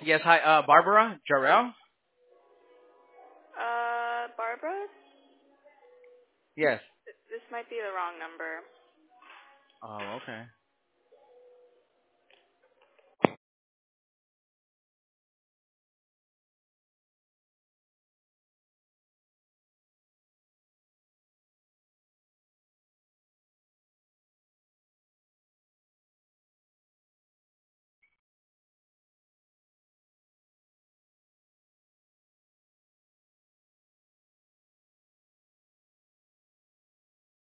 Yes, hi, Barbara? Jarrell? Barbara? Yes. This might be the wrong number. Oh, okay.